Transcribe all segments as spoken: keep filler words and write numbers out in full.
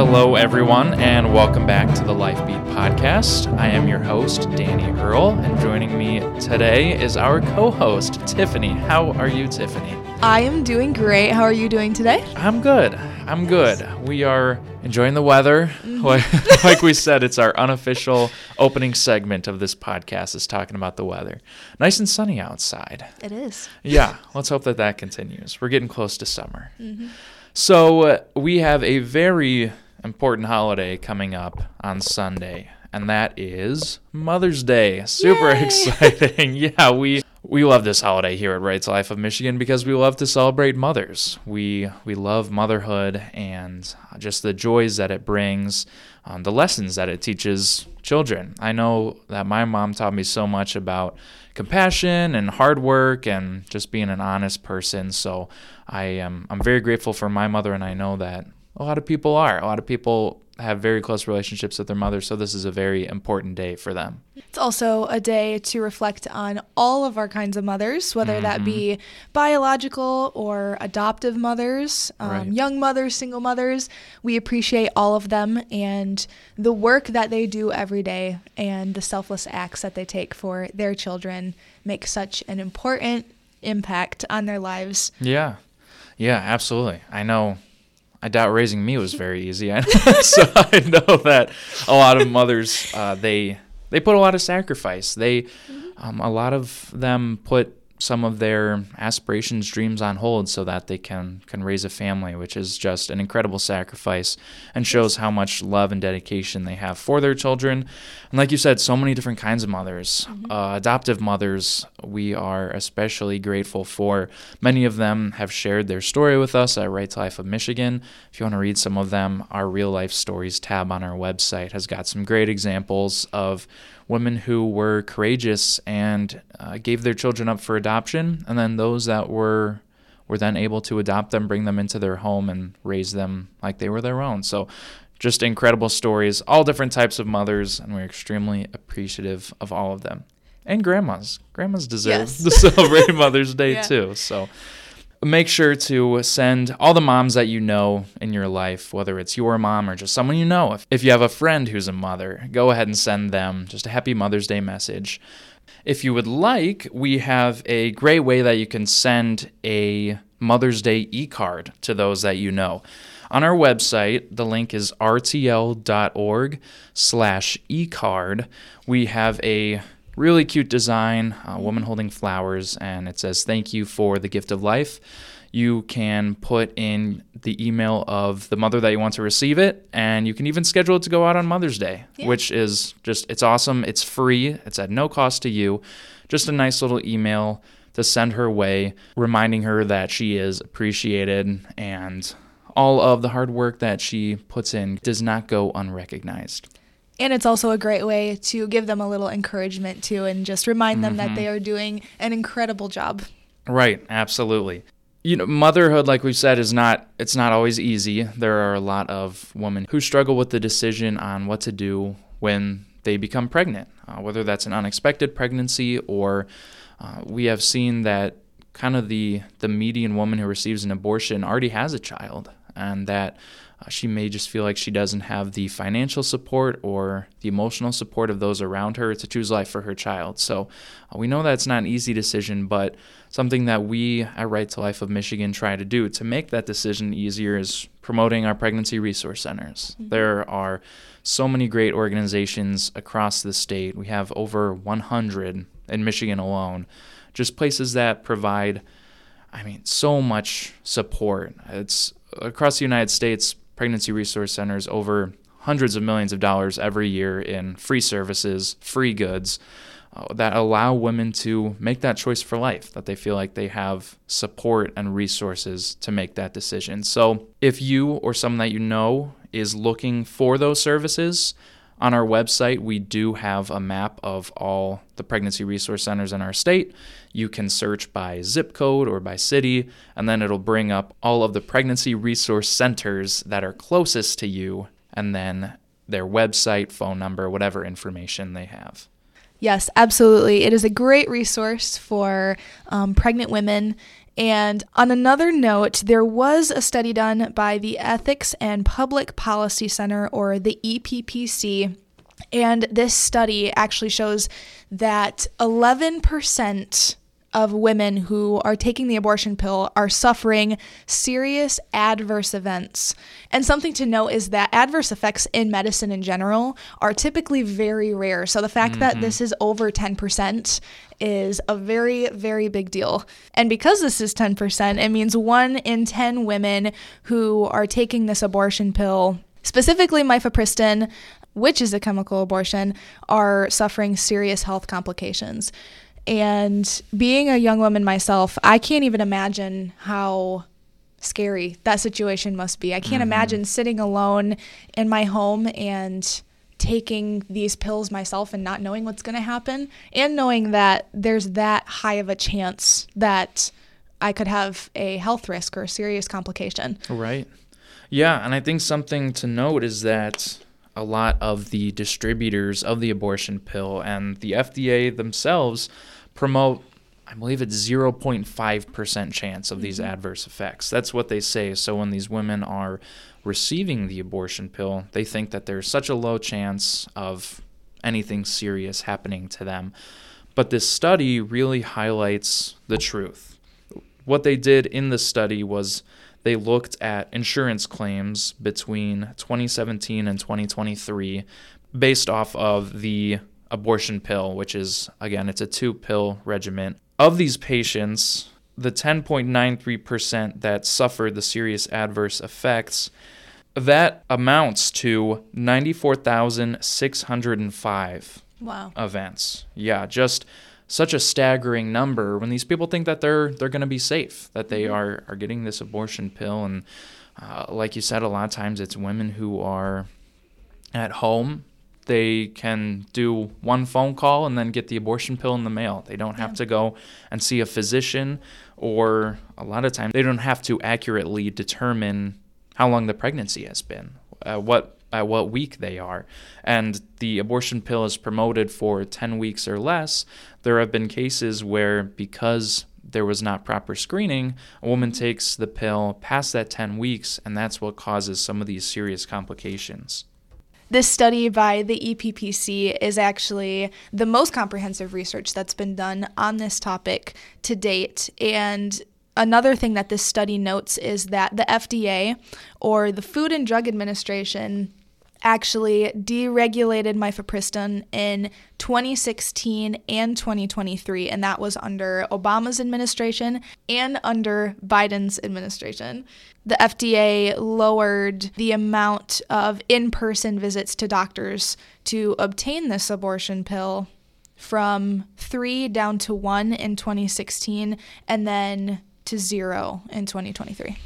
Hello, everyone, and welcome back to the LifeBeat podcast. I am your host, Danny Earl, and joining me today is our co-host, Tiffany. How are you, Tiffany? I am doing great. How are you doing today? I'm good. I'm good. We are enjoying the weather. Mm-hmm. Like, like we said, it's our unofficial opening segment of this podcast is talking about the weather. Nice and sunny outside. It is. Yeah, let's hope that that continues. We're getting close to summer. Mm-hmm. So uh, we have a very important holiday coming up on Sunday, and that is Mother's Day. Super Yay! Exciting. Yeah, we we love this holiday here at Right to Life of Michigan because we love to celebrate mothers. We we love motherhood and just the joys that it brings, um, the lessons that it teaches children. I know that my mom taught me so much about compassion and hard work and just being an honest person. So I am I'm very grateful for my mother, and I know that a lot of people are. A lot of people have very close relationships with their mother, so this is a very important day for them. It's also a day to reflect on all of our kinds of mothers, whether mm-hmm. that be biological or adoptive mothers, um, right. young mothers, single mothers. We appreciate all of them and the work that they do every day and the selfless acts that they take for their children make such an important impact on their lives. Yeah, yeah, absolutely. I know. I doubt raising me was very easy. So I know that a lot of mothers, uh, they they put a lot of sacrifice. They, um, a lot of them put some of their aspirations, dreams on hold so that they can, can raise a family, which is just an incredible sacrifice and shows how much love and dedication they have for their children. And like you said, so many different kinds of mothers. Mm-hmm. Uh, adoptive mothers, we are especially grateful for. Many of them have shared their story with us at Right to Life of Michigan. If you want to read some of them, our Real Life Stories tab on our website has got some great examples of women who were courageous and uh, gave their children up for adoption, and then those that were were then able to adopt them, bring them into their home, and raise them like they were their own. So just incredible stories, all different types of mothers, and we're extremely appreciative of all of them. And grandmas. Grandmas deserve yes. to celebrate Mother's Day yeah. too. So make sure to send all the moms that you know in your life, whether it's your mom or just someone you know. If, if you have a friend who's a mother, go ahead and send them just a happy Mother's Day message. If you would like, we have a great way that you can send a Mother's Day e-card to those that you know. On our website, the link is rtl.org slash e-card. We have a really cute design, a woman holding flowers, and it says, "Thank you for the gift of life." You can put in the email of the mother that you want to receive it, and you can even schedule it to go out on Mother's Day, yeah. which is just, it's awesome. It's free. It's at no cost to you. Just a nice little email to send her way, reminding her that she is appreciated and all of the hard work that she puts in does not go unrecognized. And it's also a great way to give them a little encouragement too and just remind them mm-hmm. that they are doing an incredible job. Right, absolutely. You know, motherhood, like we've said, is not, it's not always easy. There are a lot of women who struggle with the decision on what to do when they become pregnant, uh, whether that's an unexpected pregnancy or uh, we have seen that kind of the, the median woman who receives an abortion already has a child, and that Uh, she may just feel like she doesn't have the financial support or the emotional support of those around her to choose life for her child. So uh, we know that's not an easy decision, but something that we at Right to Life of Michigan try to do to make that decision easier is promoting our pregnancy resource centers. Mm-hmm. There are so many great organizations across the state. We have over one hundred in Michigan alone, just places that provide, I mean, so much support. It's across the United States. Pregnancy resource centers over hundreds of millions of dollars every year in free services, free goods uh, that allow women to make that choice for life, that they feel like they have support and resources to make that decision. So if you or someone that you know is looking for those services, on our website, we do have a map of all the pregnancy resource centers in our state. You can search by zip code or by city, and then it'll bring up all of the pregnancy resource centers that are closest to you, and then their website, phone number, whatever information they have. Yes, absolutely. It is a great resource for um, pregnant women And on another note, there was a study done by the Ethics and Public Policy Center, or the E P P C, and this study actually shows that eleven percent of women who are taking the abortion pill are suffering serious adverse events. And something to note is that adverse effects in medicine in general are typically very rare. So the fact mm-hmm. that this is over ten percent is a very, very big deal. And because this is ten percent, it means one in ten women who are taking this abortion pill, specifically mifepristone, which is a chemical abortion, are suffering serious health complications. And being a young woman myself, I can't even imagine how scary that situation must be. I can't mm-hmm. imagine sitting alone in my home and taking these pills myself and not knowing what's going to happen, and knowing that there's that high of a chance that I could have a health risk or a serious complication. Right. Yeah, and I think something to note is that a lot of the distributors of the abortion pill and the F D A themselves promote, I believe it's zero point five percent chance of these mm-hmm. adverse effects. That's what they say. So when these women are receiving the abortion pill, they think that there's such a low chance of anything serious happening to them. But this study really highlights the truth. What they did in the study was they looked at insurance claims between twenty seventeen and twenty twenty-three based off of the abortion pill, which is, again, it's a two-pill regimen. Of these patients, the ten point nine three percent that suffered the serious adverse effects, that amounts to ninety-four thousand six hundred five wow. events. Yeah, just such a staggering number when these people think that they're they're going to be safe, that they mm-hmm. are, are getting this abortion pill. And uh, like you said, a lot of times it's women who are at home. They can do one phone call and then get the abortion pill in the mail. They don't have yeah. to go and see a physician, or a lot of times they don't have to accurately determine how long the pregnancy has been, uh, what at what week they are. And the abortion pill is promoted for ten weeks or less. There have been cases where, because there was not proper screening, a woman takes the pill past that ten weeks, and that's what causes some of these serious complications. This study by the E P P C is actually the most comprehensive research that's been done on this topic to date. And another thing that this study notes is that the F D A, or the Food and Drug Administration, actually deregulated mifepristone in twenty sixteen and twenty twenty-three, and that was under Obama's administration and under Biden's administration. The F D A lowered the amount of in-person visits to doctors to obtain this abortion pill from three down to one in twenty sixteen, and then to zero in twenty twenty-three.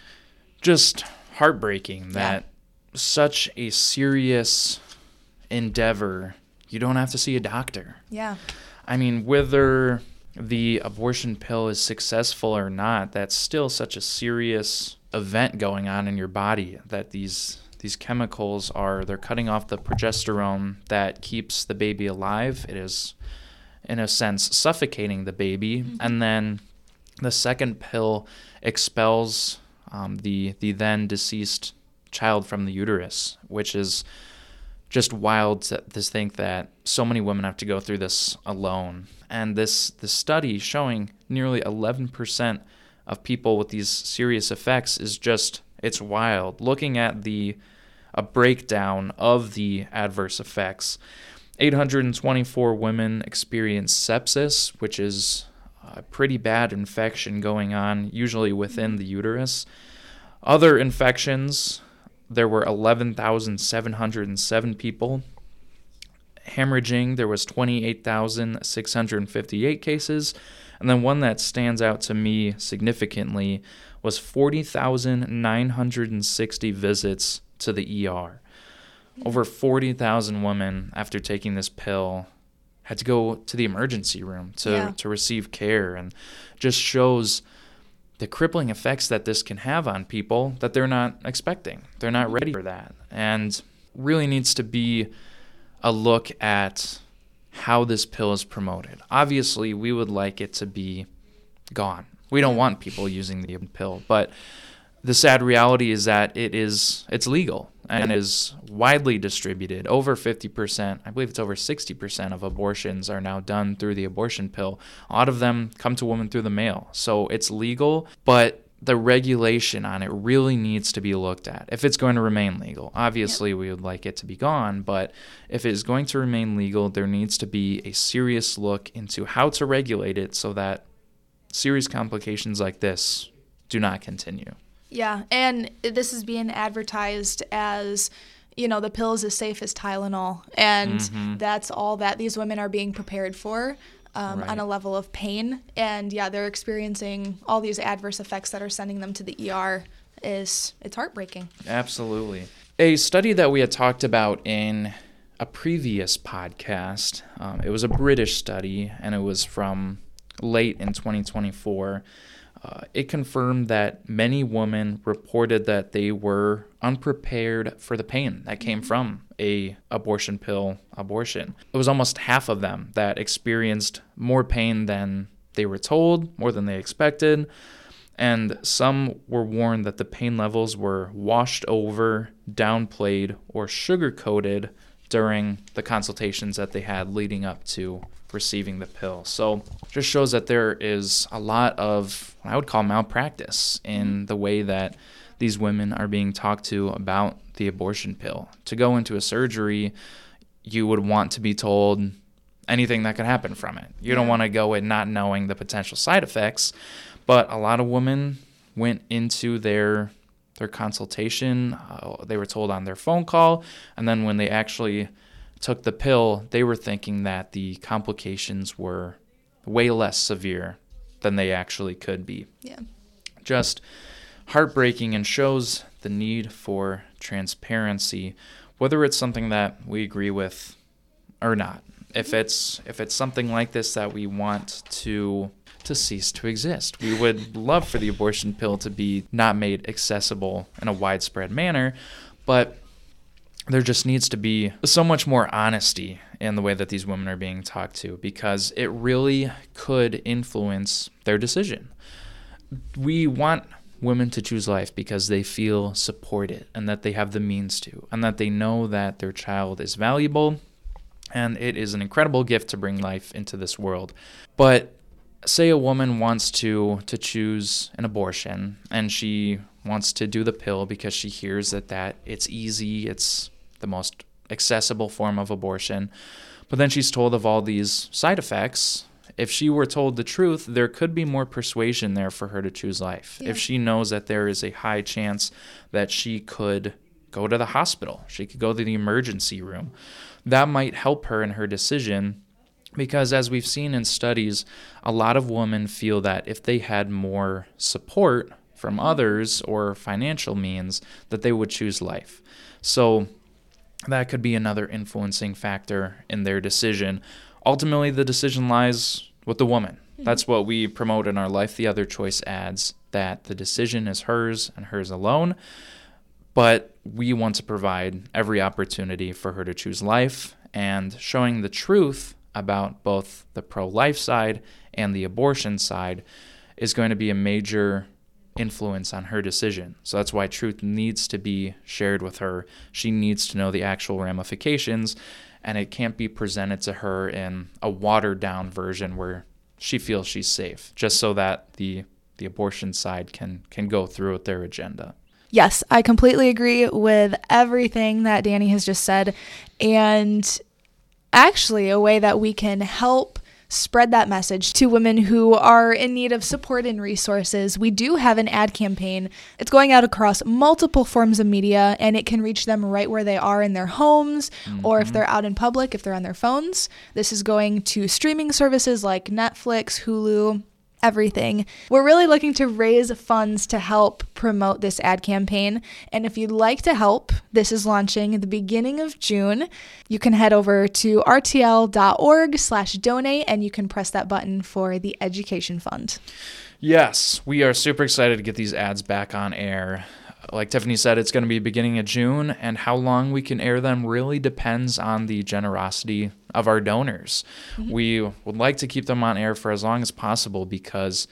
Just heartbreaking that yeah. such a serious endeavor, you don't have to see a doctor. Yeah. I mean, whether the abortion pill is successful or not, that's still such a serious event going on in your body, that these these chemicals are, they're cutting off the progesterone that keeps the baby alive. It is, in a sense, suffocating the baby. Mm-hmm. And then the second pill expels um, the the then deceased child from the uterus, which is just wild to, to think that so many women have to go through this alone. And this, this study showing nearly eleven percent of people with these serious effects is just, it's wild. Looking at the a breakdown of the adverse effects, eight hundred twenty-four women experienced sepsis, which is a pretty bad infection going on, usually within the uterus. Other infections, there were eleven thousand seven hundred seven people. Hemorrhaging, there was twenty-eight thousand six hundred fifty-eight cases. And then one that stands out to me significantly was forty thousand nine hundred sixty visits to the E R. Over forty thousand women, after taking this pill, had to go to the emergency room to, yeah. to receive care, and just shows the crippling effects that this can have on people that they're not expecting. They're not ready for that. And really needs to be a look at how this pill is promoted. Obviously, we would like it to be gone. We don't want people using the pill. But the sad reality is that it is it's legal and is widely distributed. Over fifty percent, I believe it's over sixty percent of abortions are now done through the abortion pill. A lot of them come to women through the mail. So it's legal, but the regulation on it really needs to be looked at if it's going to remain legal. Obviously, yep. we would like it to be gone, but if it is going to remain legal, there needs to be a serious look into how to regulate it so that serious complications like this do not continue. Yeah, and this is being advertised as, you know, the pill is as safe as Tylenol, and mm-hmm. that's all that these women are being prepared for. Um, right. on a level of pain. And yeah, they're experiencing all these adverse effects that are sending them to the E R. Is it's heartbreaking. Absolutely. A study that we had talked about in a previous podcast, um, it was a British study, and it was from late in twenty twenty-four. Uh, it confirmed that many women reported that they were unprepared for the pain that came from a abortion pill abortion. It was almost half of them that experienced more pain than they were told, more than they expected, and some were warned that the pain levels were washed over, downplayed, or sugar-coated during the consultations that they had leading up to receiving the pill. So just shows that there is a lot of what I would call malpractice in the way that these women are being talked to about the abortion pill. To go into a surgery, you would want to be told anything that could happen from it. You yeah. don't want to go in not knowing the potential side effects, but a lot of women went into their their consultation, uh, they were told on their phone call, and then when they actually took the pill, they were thinking that the complications were way less severe than they actually could be. Yeah. Just heartbreaking, and shows the need for transparency, whether it's something that we agree with or not. If it's if it's something like this that we want to to cease to exist, we would love for the abortion pill to be not made accessible in a widespread manner, but there just needs to be so much more honesty in the way that these women are being talked to, because it really could influence their decision. We want women to choose life because they feel supported and that they have the means to, and that they know that their child is valuable, and it is an incredible gift to bring life into this world. But say a woman wants to to choose an abortion, and she wants to do the pill because she hears that, that it's easy, it's the most accessible form of abortion, but then she's told of all these side effects. If she were told the truth, there could be more persuasion there for her to choose life. Yeah. If she knows that there is a high chance that she could go to the hospital, she could go to the emergency room, that might help her in her decision, because as we've seen in studies, a lot of women feel that if they had more support from others or financial means, that they would choose life. So that could be another influencing factor in their decision. Ultimately, the decision lies with the woman. Mm-hmm. That's what we promote in our Life the Other Choice ads, that the decision is hers and hers alone. But we want to provide every opportunity for her to choose life, and showing the truth about both the pro-life side and the abortion side is going to be a major influence on her decision. So that's why truth needs to be shared with her. She needs to know the actual ramifications, and it can't be presented to her in a watered-down version where she feels she's safe, just so that the the abortion side can can go through with their agenda. Yes, I completely agree with everything that Danny has just said. And actually, a way that we can help spread that message to women who are in need of support and resources, we do have an ad campaign. It's going out across multiple forms of media, and it can reach them right where they are in their homes, mm-hmm. or if they're out in public, if they're on their phones. This is going to streaming services like Netflix, Hulu, everything. We're really looking to raise funds to help promote this ad campaign. And if you'd like to help, this is launching at the beginning of June. You can head over to r t l dot org slash donate, and you can press that button for the education fund. Yes, we are super excited to get these ads back on air. Like Tiffany said, it's going to be beginning of June, and how long we can air them really depends on the generosity of our donors. Mm-hmm. We would like to keep them on air for as long as possible, because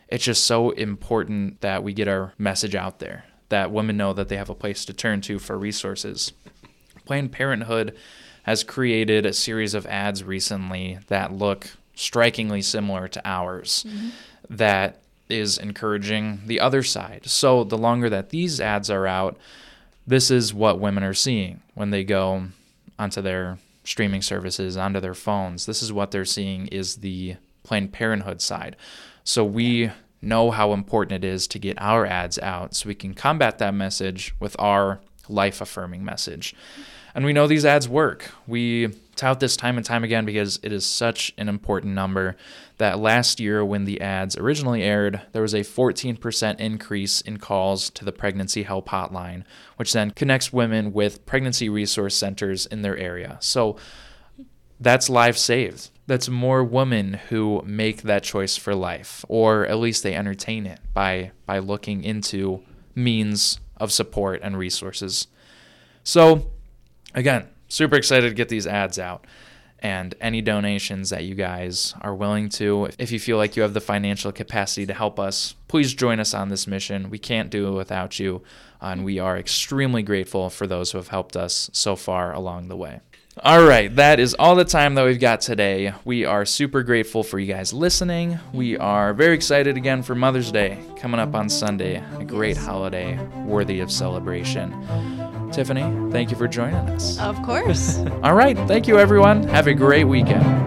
it's just so important that we get our message out there, that women know that they have a place to turn to for resources. Planned Parenthood has created a series of ads recently that look strikingly similar to ours, mm-hmm. that is encouraging the other side. So the longer that these ads are out, this is what women are seeing when they go onto their streaming services, onto their phones. This is what they're seeing is the Planned Parenthood side. So we know how important it is to get our ads out so we can combat that message with our life-affirming message. And we know these ads work. We tout this time and time again because it is such an important number that last year when the ads originally aired, there was a fourteen percent increase in calls to the Pregnancy Help Hotline, which then connects women with pregnancy resource centers in their area. So that's lives saved. That's more women who make that choice for life, or at least they entertain it by by looking into means of support and resources. So again, super excited to get these ads out, and any donations that you guys are willing to, if you feel like you have the financial capacity to help us, please join us on this mission. We can't do it without you, and we are extremely grateful for those who have helped us so far along the way. All right, that is all the time that we've got today. We are super grateful for you guys listening. We are very excited again for Mother's Day coming up on Sunday, a great holiday worthy of celebration. Tiffany, thank you for joining us. Of course. All right, thank you, everyone. Have a great weekend.